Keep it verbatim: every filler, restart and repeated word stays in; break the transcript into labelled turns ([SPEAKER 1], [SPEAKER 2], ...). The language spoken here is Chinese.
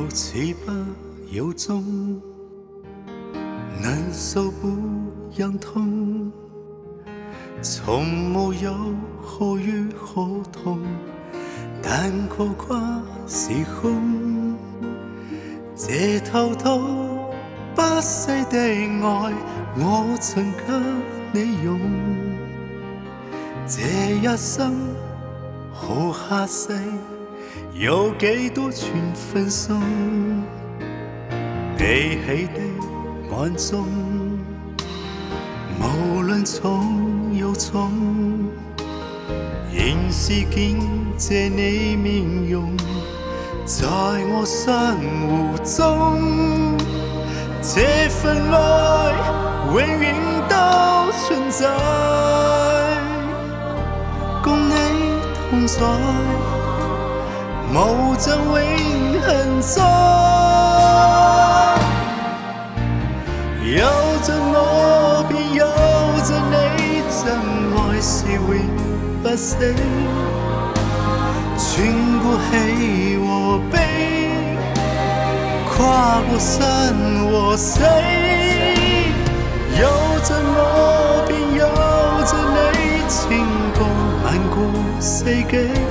[SPEAKER 1] 有始不有終，能受不讓痛，從無有何於何同，但跨跨時空，這滔滔不逝的愛，我曾給你用，這一生和下世有幾多全分送，悲喜的眼中，無論重又重，仍是見這你面容，在我生活中，這份愛永遠都存在，共你同在，無盡永恆中，有着我便有着你，真愛是永不息，穿過喜和悲，跨過生和死，有着我便有着你，千個萬個世紀。